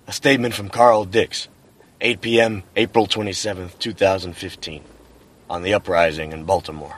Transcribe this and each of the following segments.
A statement from Carl Dix, 8 p.m., April 27, 2015, on the uprising in Baltimore.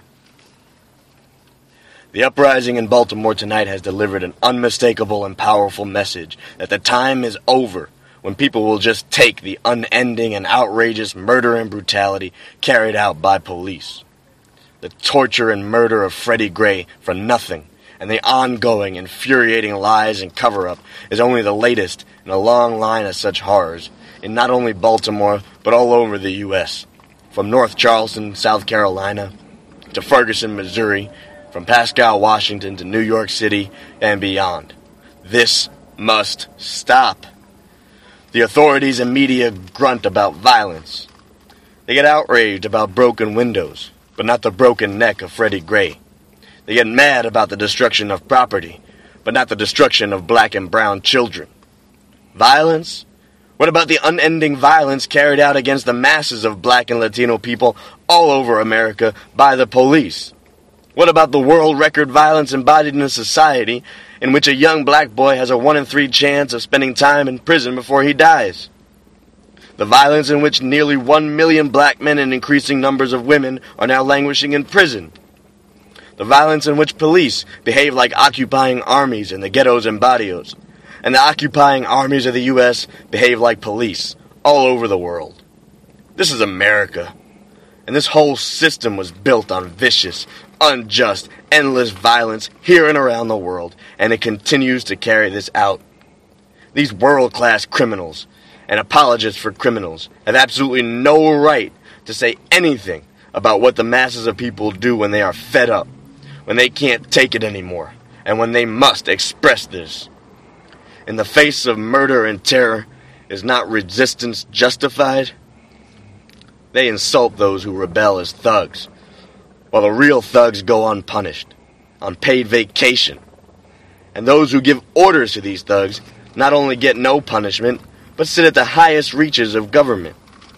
The uprising in Baltimore tonight has delivered an unmistakable and powerful message that the time is over when people will just take the unending and outrageous murder and brutality carried out by police. The torture and murder of Freddie Gray for nothing, and the ongoing, infuriating lies and cover-up is only the latest in a long line of such horrors in not only Baltimore, but all over the U.S., from North Charleston, South Carolina, to Ferguson, Missouri, from Pasco, Washington, to New York City, and beyond. This must stop. The authorities and media grunt about violence. They get outraged about broken windows, but not the broken neck of Freddie Gray. They get mad about the destruction of property, but not the destruction of black and brown children. Violence? What about the unending violence carried out against the masses of black and Latino people all over America by the police? What about the world record violence embodied in a society in which a young black boy has a 1 in 3 chance of spending time in prison before he dies? The violence in which nearly 1 million black men and increasing numbers of women are now languishing in prison? The violence in which police behave like occupying armies in the ghettos and barrios, and the occupying armies of the U.S. behave like police all over the world. This is America, and this whole system was built on vicious, unjust, endless violence here and around the world, and it continues to carry this out. These world-class criminals and apologists for criminals have absolutely no right to say anything about what the masses of people do when they are fed up, when they can't take it anymore, and when they must express this. In the face of murder and terror, is not resistance justified? They insult those who rebel as thugs, while the real thugs go unpunished, on paid vacation. And those who give orders to these thugs not only get no punishment, but sit at the highest reaches of government.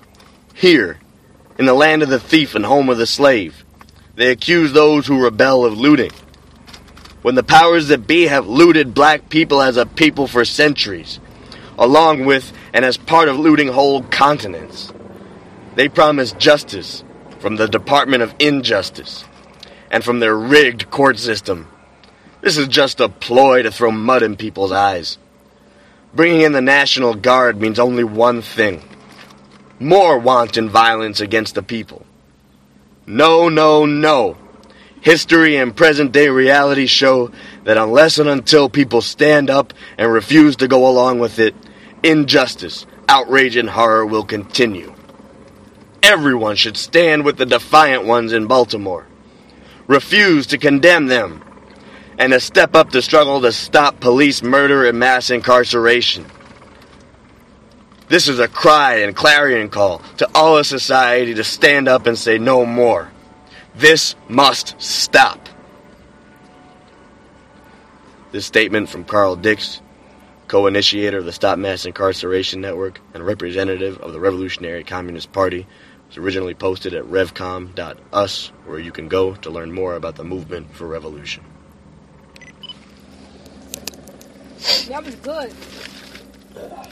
Here, in the land of the thief and home of the slave, they accuse those who rebel of looting, when the powers that be have looted black people as a people for centuries, along with and as part of looting whole continents. They promise justice from the Department of Injustice and from their rigged court system. This is just a ploy to throw mud in people's eyes. Bringing in the National Guard means only one thing: more wanton violence against the people. No, no, no. History and present-day reality show that unless and until people stand up and refuse to go along with it, injustice, outrage, and horror will continue. Everyone should stand with the defiant ones in Baltimore, refuse to condemn them, and to step up the struggle to stop police murder and mass incarceration. This is a cry and clarion call to all of society to stand up and say no more. This must stop. This statement from Carl Dix, co-initiator of the Stop Mass Incarceration Network and representative of the Revolutionary Communist Party, was originally posted at revcom.us, where you can go to learn more about the movement for revolution. That was good.